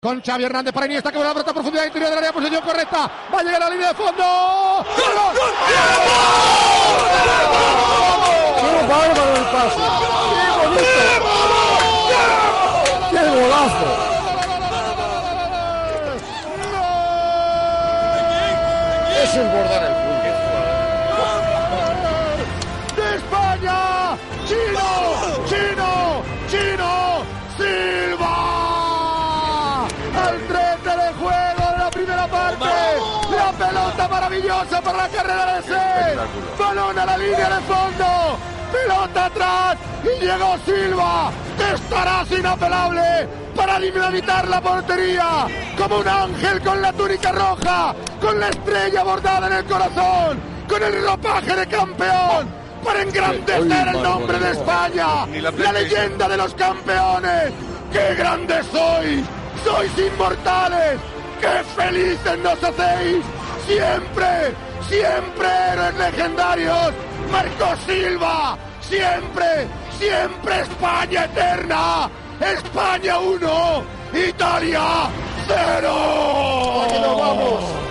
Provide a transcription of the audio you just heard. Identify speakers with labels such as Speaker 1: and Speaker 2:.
Speaker 1: Con Xavi Hernández para Iniesta, que va a la profundidad interior del área, posición correcta, va a llegar a la línea de fondo. ¡Gol!
Speaker 2: ¡Qué bárbaro el pase! ¡Qué bonito! ¡Qué golazo! Es el bordar el fútbol.
Speaker 1: ¡De España! ¡Chino! ¡Silva! Al 30 de juego de la primera parte. La pelota maravillosa para la carrera de Sey. Balón a la línea de fondo. Pelota atrás y llegó Silva. Estarás inapelable para dinamitar la portería. Como un ángel con la túnica roja, con la estrella bordada en el corazón, con el ropaje de campeón. Para engrandecer el nombre de España, la leyenda de los campeones. ¡Qué grandes sois! ¡Sois inmortales! ¡Qué felices nos hacéis! ¡Siempre héroes legendarios! ¡Marco Silva! ¡Siempre España eterna! ¡España 1, Italia 0!
Speaker 2: ¡Aquí nos vamos!